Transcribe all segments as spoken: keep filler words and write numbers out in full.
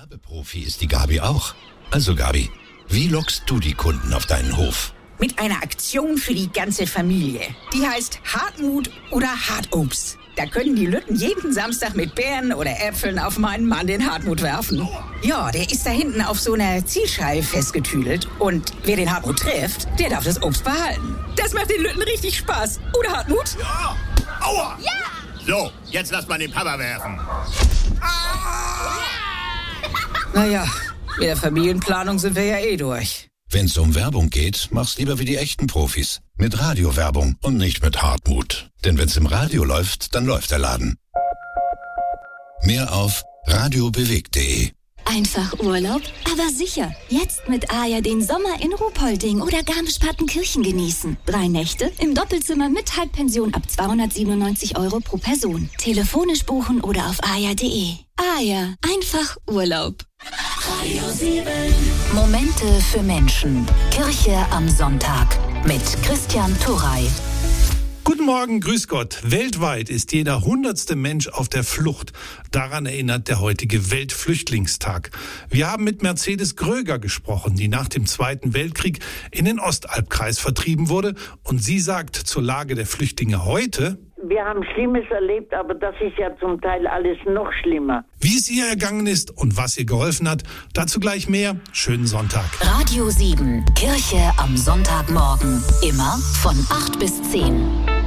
Werbeprofi ist die Gabi auch. Also Gabi, wie lockst du die Kunden auf deinen Hof? Mit einer Aktion für die ganze Familie. Die heißt Hartmut oder Hartobst. Da können die Lütten jeden Samstag mit Beeren oder Äpfeln auf meinen Mann, den Hartmut, werfen. Ja, der ist da hinten auf so einer Zielscheibe festgetüdelt. Und wer den Hartmut trifft, der darf das Obst behalten. Das macht den Lütten richtig Spaß. Oder, Hartmut? Ja! Aua! Ja! So, jetzt lass mal den Papa werfen. Ah! Naja, mit der Familienplanung sind wir ja eh durch. Wenn's um Werbung geht, mach's lieber wie die echten Profis. Mit Radiowerbung und nicht mit Hartmut. Denn wenn's im Radio läuft, dann läuft der Laden. Mehr auf radiobewegt punkt de. Einfach Urlaub, aber sicher. Jetzt mit A Ja den Sommer in Ruhpolding oder Garmisch-Partenkirchen genießen. Drei Nächte im Doppelzimmer mit Halbpension ab zweihundertsiebenundneunzig Euro pro Person. Telefonisch buchen oder auf a ja punkt de. A Ja, einfach Urlaub. Radio sieben. Momente für Menschen. Kirche am Sonntag mit Christian Turrey. Guten Morgen, grüß Gott. Weltweit ist jeder hundertste Mensch auf der Flucht. Daran erinnert der heutige Weltflüchtlingstag. Wir haben mit Mercedes Gröger gesprochen, die nach dem Zweiten Weltkrieg in den Ostalbkreis vertrieben wurde. Und sie sagt zur Lage der Flüchtlinge heute: Wir haben Schlimmes erlebt, aber das ist ja zum Teil alles noch schlimmer. Wie es ihr ergangen ist und was ihr geholfen hat, dazu gleich mehr. Schönen Sonntag. Radio sieben, Kirche am Sonntagmorgen. Immer von acht bis zehn.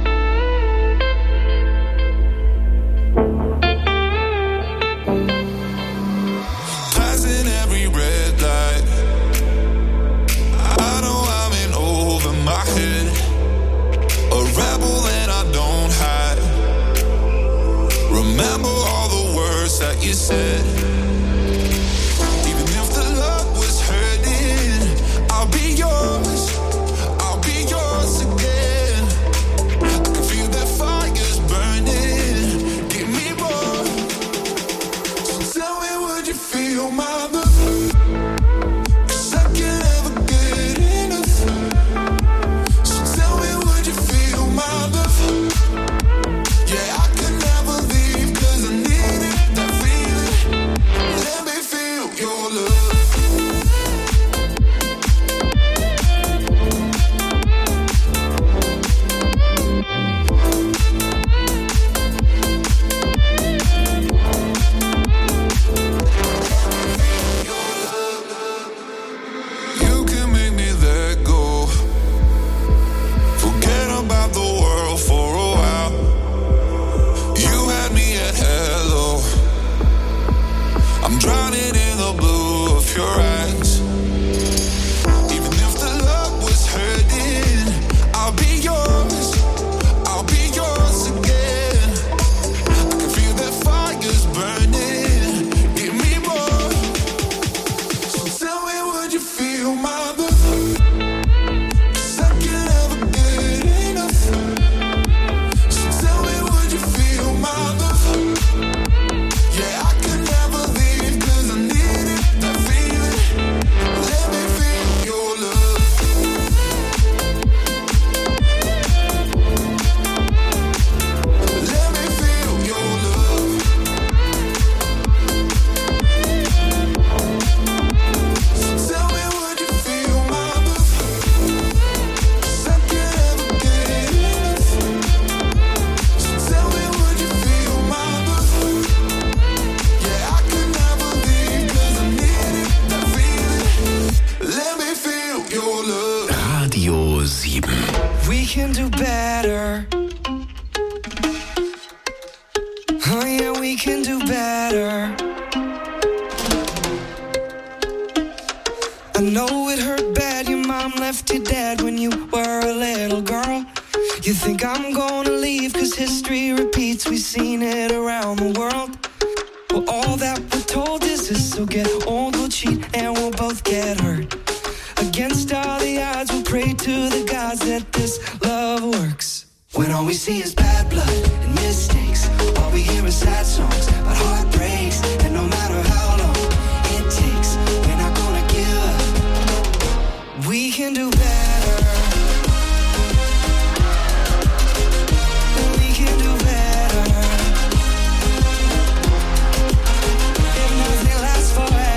Passing every red light. I know I'm in over my head. A rebel that I don't hide. Remember all the words that you said. Even if the love was hurting, I'll be yours. I'll be yours again. I can feel that fire's burning. Give me more. So tell me, would you feel my love? Forever.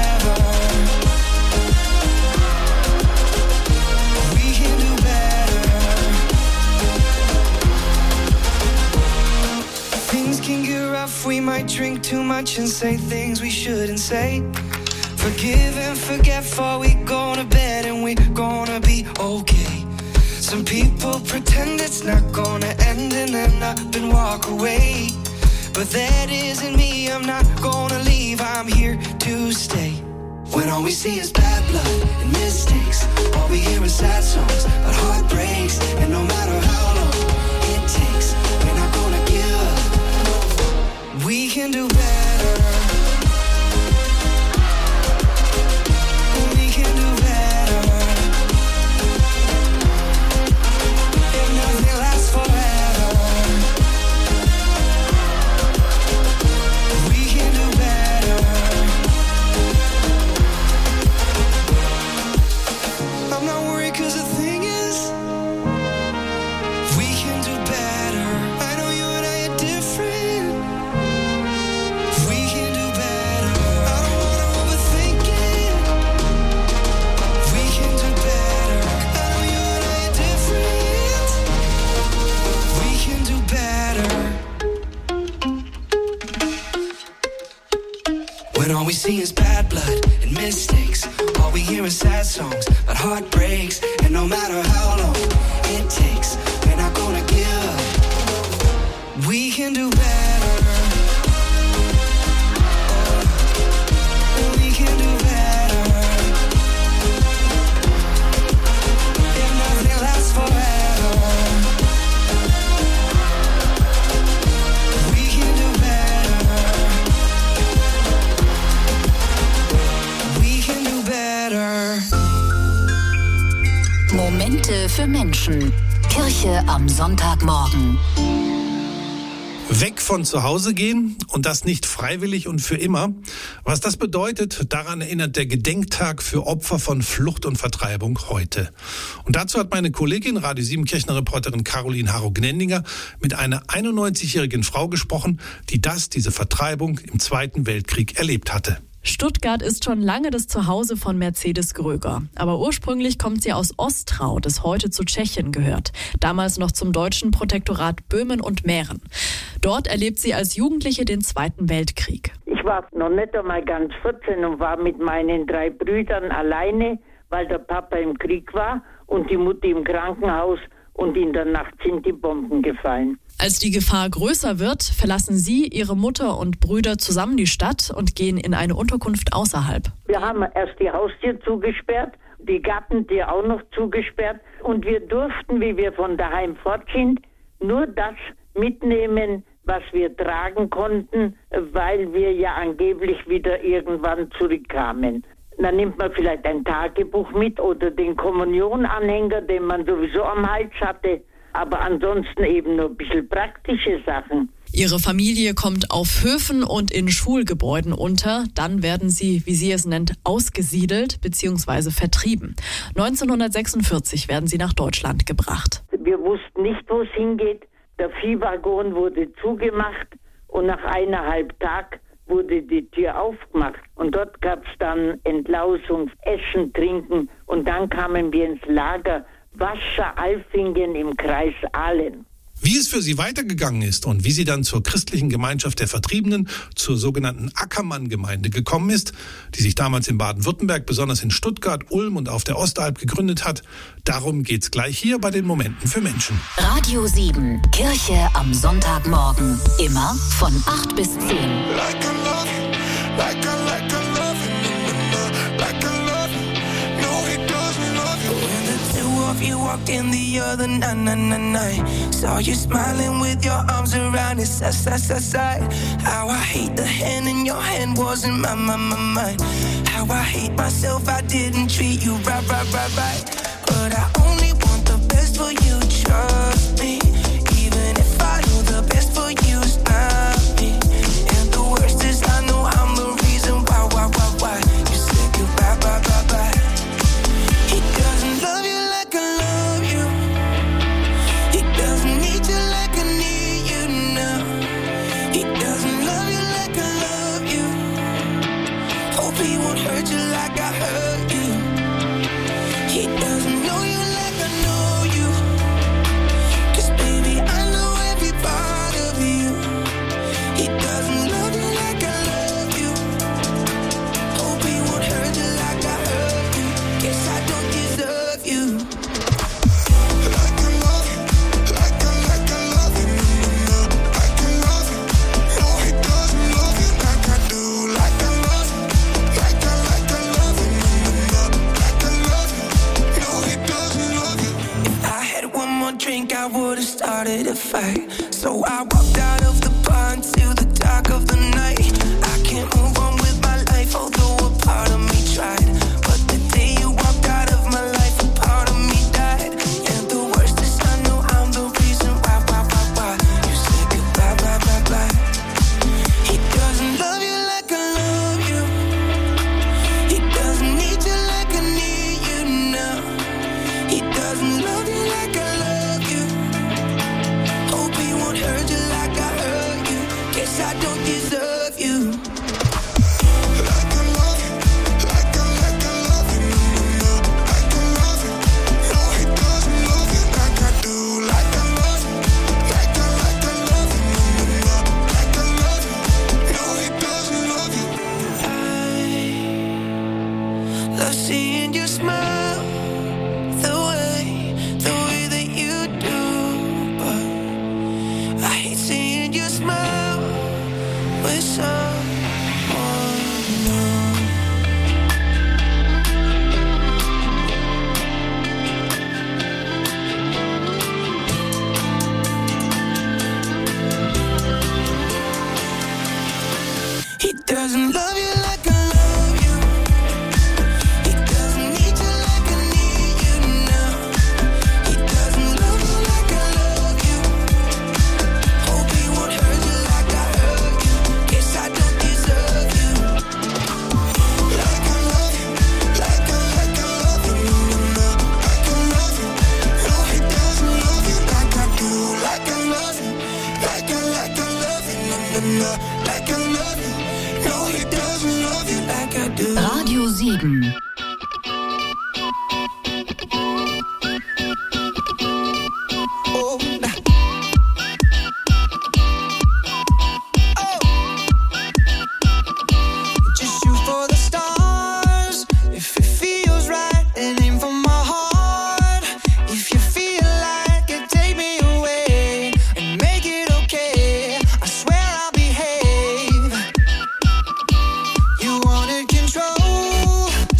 much and say things we shouldn't say. Forgive and forget before we go to bed and we're gonna be okay. Some people pretend it's not gonna end and then up and walk away. But that isn't me, I'm not gonna leave, I'm here to stay. When all we see is bad blood and mistakes, all we hear is sad songs about heartbreaks. And no matter how long it takes, we're not gonna give up. We can do better. We can do better. If nothing lasts forever, we can do better. I'm not worried 'cause the thing is, we can do better. I know you and I are different. We can do better. I don't wanna overthink it. We can do better. I know you and I are different. We can do better. When all we see is bad blood and mistakes, all we hear is sad songs about heartbreaks. And no matter how long it takes, we're not gonna give up. We can do better. Oh, we can do better. If nothing lasts forever, we can do better. We can do better. Momente für Menschen. Kirche am Sonntagmorgen. Weg von zu Hause gehen und das nicht freiwillig und für immer. Was das bedeutet, daran erinnert der Gedenktag für Opfer von Flucht und Vertreibung heute. Und dazu hat meine Kollegin, Radio sieben Kirchenreporterin Caroline Harro-Gnendinger mit einer einundneunzigjährigen Frau gesprochen, die das, diese Vertreibung im Zweiten Weltkrieg erlebt hatte. Stuttgart ist schon lange das Zuhause von Mercedes Gröger. Aber ursprünglich kommt sie aus Ostrau, das heute zu Tschechien gehört. Damals noch zum deutschen Protektorat Böhmen und Mähren. Dort erlebt sie als Jugendliche den Zweiten Weltkrieg. Ich war noch nicht einmal ganz vierzehn und war mit meinen drei Brüdern alleine, weil der Papa im Krieg war und die Mutter im Krankenhaus, und in der Nacht sind die Bomben gefallen. Als die Gefahr größer wird, verlassen sie, ihre Mutter und Brüder zusammen die Stadt und gehen in eine Unterkunft außerhalb. Wir haben erst die Haustür zugesperrt, die Gartentür auch noch zugesperrt, und wir durften, wie wir von daheim fort sind, nur das mitnehmen, was wir tragen konnten, weil wir ja angeblich wieder irgendwann zurückkamen. Dann nimmt man vielleicht ein Tagebuch mit oder den Kommunionanhänger, den man sowieso am Hals hatte. Aber ansonsten eben nur ein bisschen praktische Sachen. Ihre Familie kommt auf Höfen und in Schulgebäuden unter. Dann werden sie, wie sie es nennt, ausgesiedelt bzw. vertrieben. neunzehnhundertsechsundvierzig werden sie nach Deutschland gebracht. Wir wussten nicht, wo es hingeht. Der Viehwaggon wurde zugemacht und nach eineinhalb Tagen wurde die Tür aufgemacht. Und dort gab es dann Entlausung, Essen, Trinken. Und dann kamen wir ins Lager Wasser-Alfingen im Kreis Ahlen. Wie es für sie weitergegangen ist und wie sie dann zur christlichen Gemeinschaft der Vertriebenen, zur sogenannten Ackermann-Gemeinde gekommen ist, die sich damals in Baden-Württemberg, besonders in Stuttgart, Ulm und auf der Ostalb gegründet hat, darum geht's gleich hier bei den Momenten für Menschen. Radio sieben, Kirche am Sonntagmorgen. Immer von acht bis zehn. Like a love, like a, like a love, like a love, no he doesn't love you. When the two of you walked in the other night, night, night, night. Saw you smiling with your arms around his side, side, side, side. How I hate the hand in your hand wasn't my, my, my mind. How I hate myself, I didn't treat you right, right, right, right. But I only want the best for you, trust me. Even if I know the best for you is not me. And the worst is I know I'm the reason why, why, why, why you said goodbye, bye, bye, bye. He doesn't love you like I love you. He doesn't need you like I need you now. He doesn't love you like I love you. Hope he won't hurt you like I hurt you. He doesn't know you like I know you. 'Cause baby I know every part of you. He doesn't love you like I love you. fight. So I walked out of the bar into the dark of the night. I can't move on with my life, although a part of me tried. But the day you walked out of my life, a part of me died. And the worst is I know I'm the reason why, why, why, why you said goodbye, bye, bye, bye. He doesn't love you like I love you. He doesn't need you like I need you now. He doesn't love you like I love you. Hope he won't hurt you like I hurt you. Guess I don't deserve you. Like I love you, like I, like I love you, no, no, no. Like I love you, no, he doesn't love you like I do. Like I love you, like I, like I love you, no, no, no. Like I love you, no, he doesn't love you. I love seeing you smile, the way, the way that you do. But I hate seeing you smile with someone new. He doesn't love you like I love you. He doesn't need you like I need you now. He doesn't love you like I love you. Hope he won't hurt you like I hurt you. Guess I don't deserve you. Like I love you, like I, like I love you, no, no, no. Like I love you, no, he doesn't love you like I do. Like I love you, like I, like I love you, no, no, no. Like I love you, no, he doesn't love you like I do. Radio sieben. Oh, nah. Oh. Just shoot for the stars. If it feels right, then aim for my heart. If you feel like it, take me away and make it okay. I swear I'll behave. You wanted control.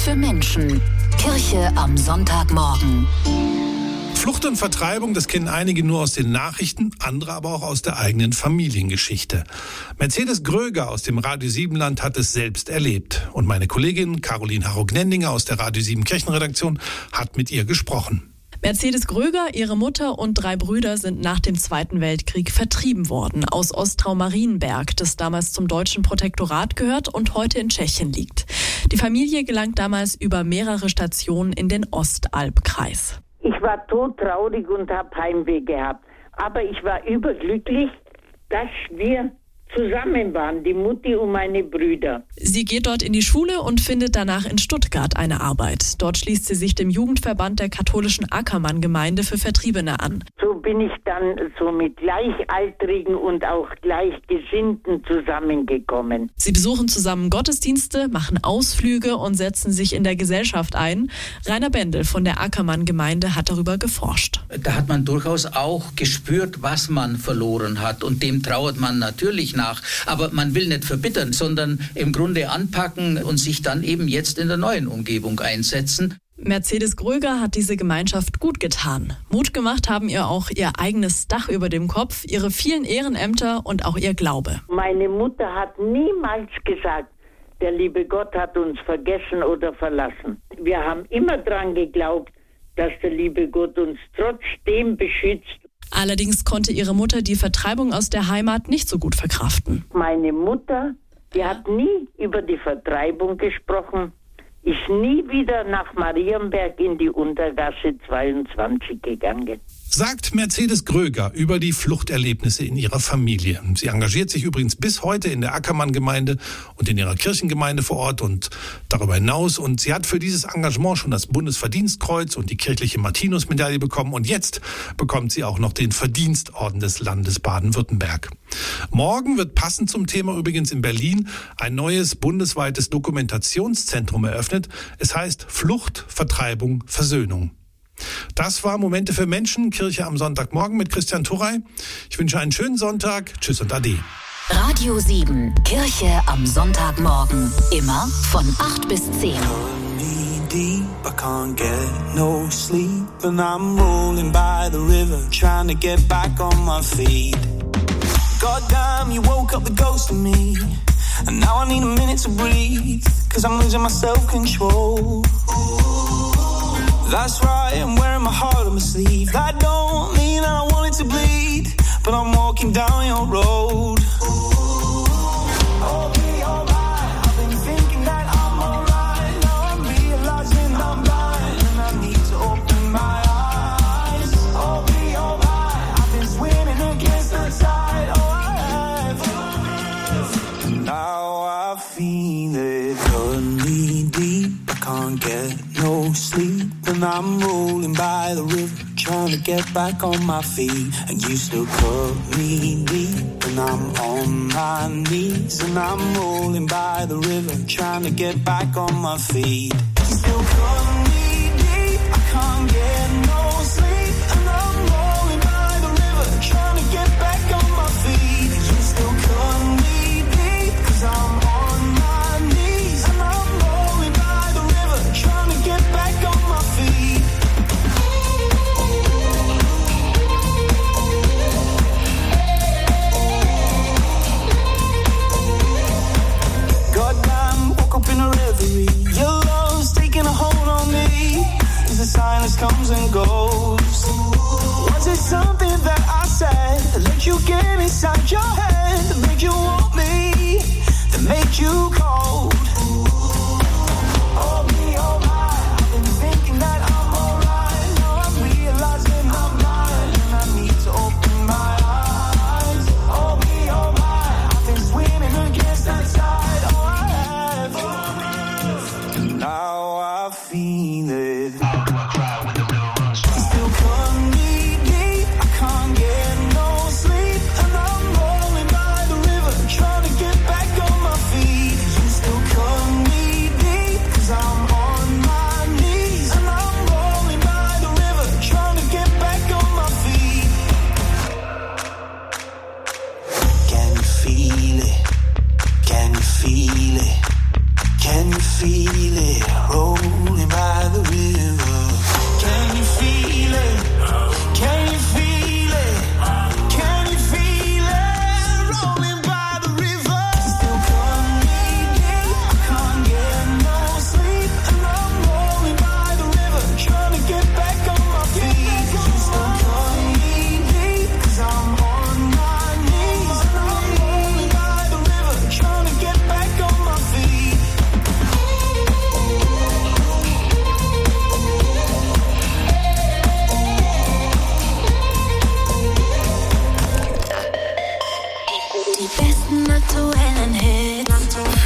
für Menschen. Kirche am Sonntagmorgen. Flucht und Vertreibung, das kennen einige nur aus den Nachrichten, andere aber auch aus der eigenen Familiengeschichte. Mercedes Gröger aus dem Radio sieben Land hat es selbst erlebt. Und meine Kollegin Caroline Harro-Gnendinger aus der Radio sieben Kirchenredaktion hat mit ihr gesprochen. Mercedes Gröger, ihre Mutter und drei Brüder sind nach dem Zweiten Weltkrieg vertrieben worden aus Ostrau-Marienberg, das damals zum deutschen Protektorat gehört und heute in Tschechien liegt. Die Familie gelangt damals über mehrere Stationen in den Ostalbkreis. Ich war todtraurig und habe Heimweh gehabt. Aber ich war überglücklich, dass wir zusammen waren, die Mutti und meine Brüder. Sie geht dort in die Schule und findet danach in Stuttgart eine Arbeit. Dort schließt sie sich dem Jugendverband der katholischen Ackermann-Gemeinde für Vertriebene an. So bin ich dann so mit Gleichaltrigen und auch Gleichgesinnten zusammengekommen. Sie besuchen zusammen Gottesdienste, machen Ausflüge und setzen sich in der Gesellschaft ein. Rainer Bendel von der Ackermann-Gemeinde hat darüber geforscht. Da hat man durchaus auch gespürt, was man verloren hat. Und dem trauert man natürlich nach. Aber man will nicht verbittern, sondern im Grunde anpacken und sich dann eben jetzt in der neuen Umgebung einsetzen. Mercedes Gröger hat diese Gemeinschaft gut getan. Mut gemacht haben ihr auch ihr eigenes Dach über dem Kopf, ihre vielen Ehrenämter und auch ihr Glaube. Meine Mutter hat niemals gesagt, der liebe Gott hat uns vergessen oder verlassen. Wir haben immer dran geglaubt, dass der liebe Gott uns trotzdem beschützt. Allerdings konnte ihre Mutter die Vertreibung aus der Heimat nicht so gut verkraften. Meine Mutter, die hat nie über die Vertreibung gesprochen, ist nie wieder nach Marienberg in die Untergasse zweiundzwanzig gegangen. Sagt Mercedes Gröger über die Fluchterlebnisse in ihrer Familie. Sie engagiert sich übrigens bis heute in der Ackermann-Gemeinde und in ihrer Kirchengemeinde vor Ort und darüber hinaus. Und sie hat für dieses Engagement schon das Bundesverdienstkreuz und die kirchliche Martinus-Medaille bekommen. Und jetzt bekommt sie auch noch den Verdienstorden des Landes Baden-Württemberg. Morgen wird passend zum Thema übrigens in Berlin ein neues bundesweites Dokumentationszentrum eröffnet. Es heißt Flucht, Vertreibung, Versöhnung. Das war Momente für Menschen, Kirche am Sonntagmorgen mit Christian Turrey. Ich wünsche einen schönen Sonntag. Tschüss und Ade. Radio sieben, Kirche am Sonntagmorgen. Immer von acht bis zehn. Deep, I can't get no sleep, and I'm rolling by the river, trying to get back on my feet. Goddamn, you woke up the ghost in me, and now I need a minute to breathe, cause I'm losing my self-control. That's right, I'm wearing my heart on my sleeve. That don't mean that I want it to bleed, but I'm walking down your road. I'll be alright, I've been thinking that I'm alright. Now I'm realizing I'm blind, and I need to open my eyes. I'll be alright, I've been swimming against the tide. Oh, I have. And now I feel it, cut me deep. I can't get no sleep, and I'm rolling by the river, trying to get back on my feet. And you still cut me deep, and I'm on my knees, and I'm rolling by the river, trying to get back on my feet. You still cut me deep, I can't get no sleep, and I'm rolling by the river, trying to get back on my feet. And you still cut me deep, cause I'm on my knees, and I'm rolling by the river, trying to get back on my feet. Goddamn, woke up in a reverie. Your love's taking a hold on me, as the silence comes and goes. Was it something that I said that let you get inside your head, that made you want me, that made you cold? I'll be alright, I've been thinking that I'm alright. Now I'm realizing I'm blind, and I need to open my eyes. I'll be alright, I've been swimming against the tide. Oh, I have. And now I feel it. How do I cry when the blue runs dry? Still cut me deep, I can't get no sleep, and I'm rolling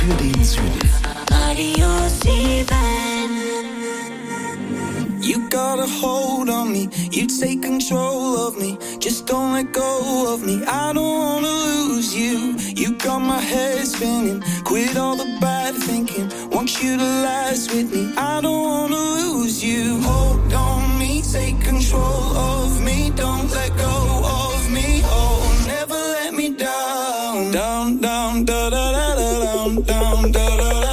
für den Süden. Radio sieben. You got a hold on me, you take control of me. Just don't let go of me, I don't wanna lose you. You got my head spinning, quit all the bad thinking. Want you to last with me, I don't wanna lose you. Hold on me, take control of me. Don't let go of me, oh, never let me down. Down, down, da da da da, down, down, da da da.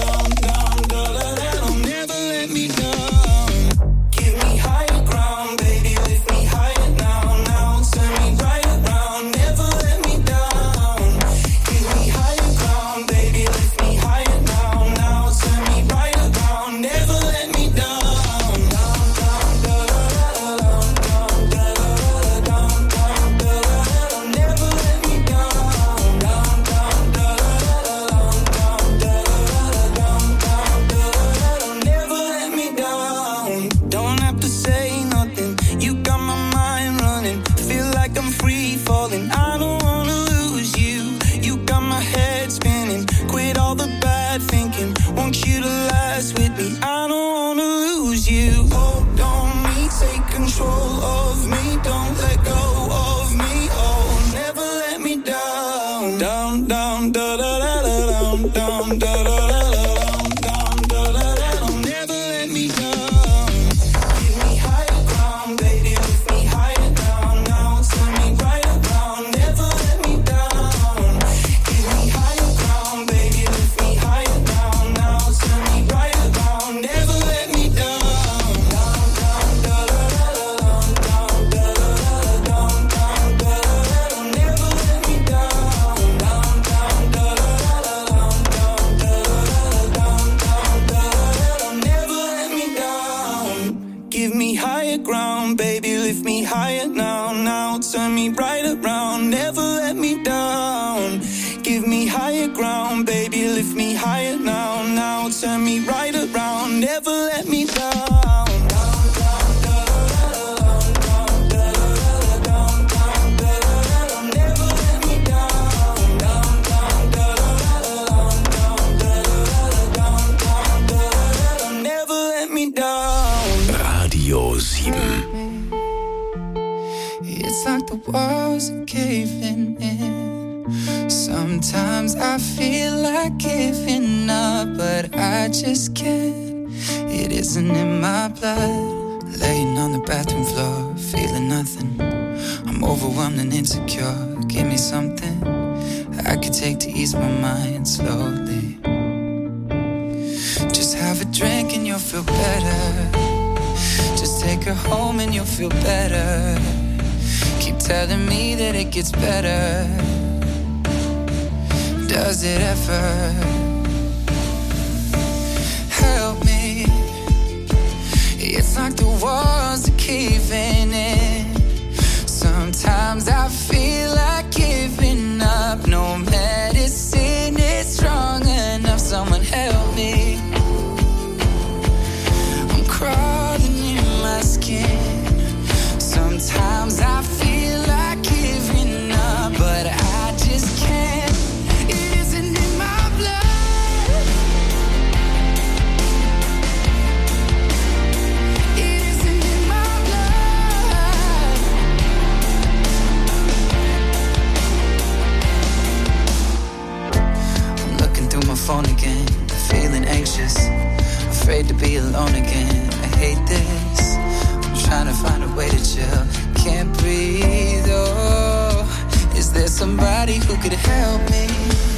Feel better. Keep telling me that it gets better. Does it ever? Help me. It's like the walls are caving in. Sometimes I feel like giving up. No medicine is strong enough. Someone help me. I'm crawling in my skin. Sometimes I feel like giving up, but I just can't. It isn't in my blood. It isn't in my blood. I'm looking through my phone again, feeling anxious, afraid to be alone again. I hate this. Trying to find a way to chill, can't breathe, oh. Is there somebody who could help me?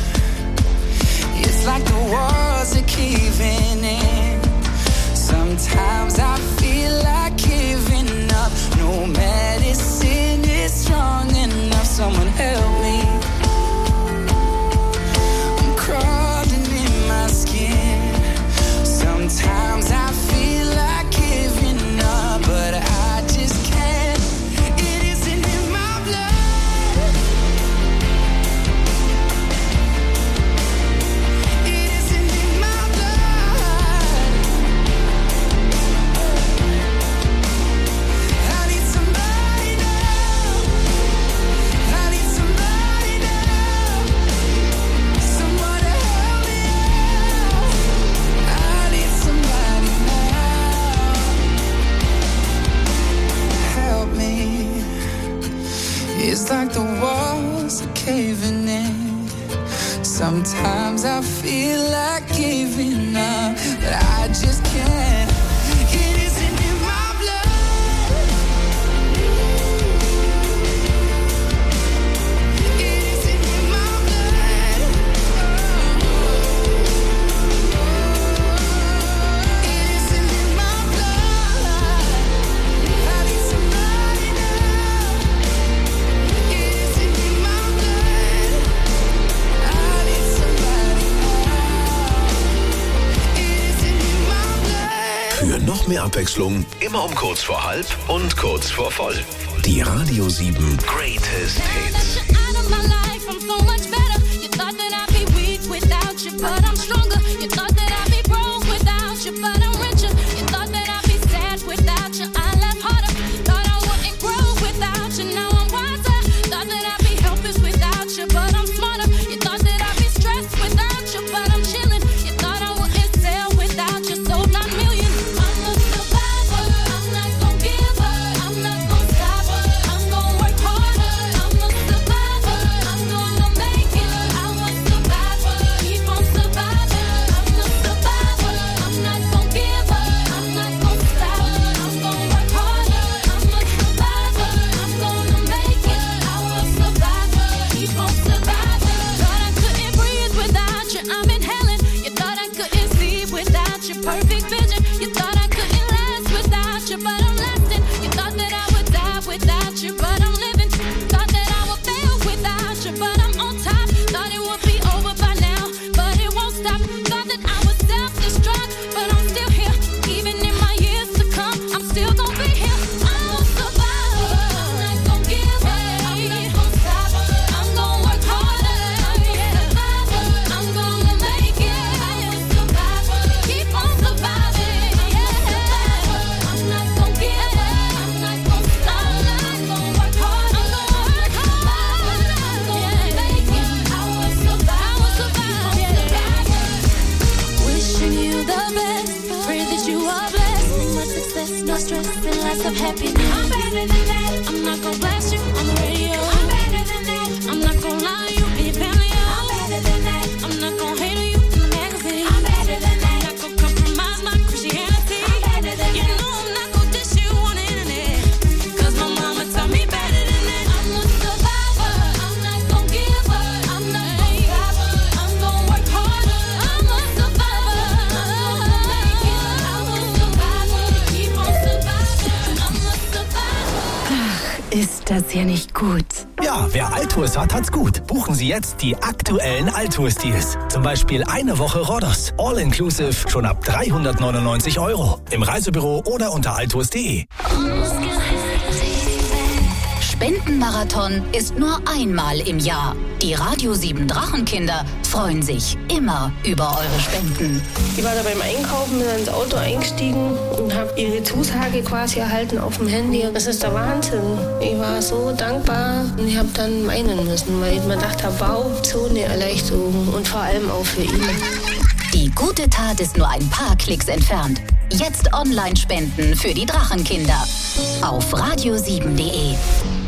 It's like the walls are caving in. Sometimes I feel like giving up. No medicine is strong enough. Someone help me. I'm crawling in my skin. Sometimes I feel like giving up, but I just can't. It isn't in my blood. walls are caving in. Sometimes I feel like giving up, but I just can't. It isn't in my blood. It isn't in my blood. It isn't in my blood. I need somebody now. It isn't in my blood. I need somebody now. It isn't in my blood. Für noch mehr Abwechslung, immer um kurz vor halb und kurz vor voll. Die Radio sieben Greatest Hits. Out of my life, I'm so much better. You thought that I'd be weak without you, but I'm stronger. You thought that I'd be broke without you, but I'm richer. You thought that I'd be sad without you, I laugh harder. Thought I wouldn't grow without you, now I'm wiser. Thought that I'd be helpless without you, but I'm smarter. You thought that I'd be stressed without you, but I'm chilling. You thought I wouldn't sell without you, sold nine million. I'm a survivor, I'm not gon' give up, I'm not gon' stop, I'm gon' work harder. I'm a survivor, I'm gonna make it. I was survivor, keep on surviving. I'm a survivor, I'm not gon' give up, I'm not gon' stop, I'm gon' work harder. I'm a survivor, I'm gonna make it. I was survivor, keep on surviving. Thought I couldn't breathe without you, I'm inhaling. You thought I couldn't see without your perfect vision. You thought I couldn't last without you, but I'm lasting. You thought that I would die without you, but I'm living. Thought that I would fail without you, but I'm on top. Thought it would be over by now, but it won't stop. Thought that I would self-destruct, but I'm still here. Even in my years to come, I'm still gonna be here. I'm a survivor, I'm not gonna give up, I'm not gonna stop, I'm gonna work harder. I'm a survivor, I'm gonna make it. I'm a survivor, keep on surviving. I'm not gonna give up, I'm not gonna stop, I'm gonna work hard. I'm gonna work hard. I'm gonna make it. I will survive, I will survive, survivor. Wishing you the best, pray that you are blessed. Much success, no stress, and lots of happiness. I'm better than that. I'm not gonna blast you on the radio. I'm better than that. I'm not gonna lie to you in your family. I'm better than that. I'm not gonna hate on you in the magazine. I'm better than that. I'm not gonna compromise my Christianity. I'm better than you that. Know I'm not gonna dish you on the internet, 'cause my mama taught me better than that. I'm a survivor, I'm not gonna give up, I'm not gonna stop, I'm gonna work harder. I'm a survivor, I'm gonna make it. I'm a survivor, keep on surviving. I'm a survivor. Ist das hier nicht gut? Ja, wer Altours hat, hat's gut. Buchen Sie jetzt die aktuellen Altours-Deals. Zum Beispiel eine Woche Rhodos. All-inclusive schon ab dreihundertneunundneunzig Euro. Im Reisebüro oder unter altours punkt de. Spendenmarathon ist nur einmal im Jahr. Die Radio sieben Drachenkinder freuen sich immer über eure Spenden. Ich war da beim Einkaufen, bin ins Auto eingestiegen und habe ihre Zusage quasi erhalten auf dem Handy. Das ist der Wahnsinn. Ich war so dankbar und ich habe dann weinen müssen, weil ich mir gedacht habe, wow, so eine Erleichterung und vor allem auch für ihn. Die gute Tat ist nur ein paar Klicks entfernt. Jetzt online spenden für die Drachenkinder auf radio sieben punkt de.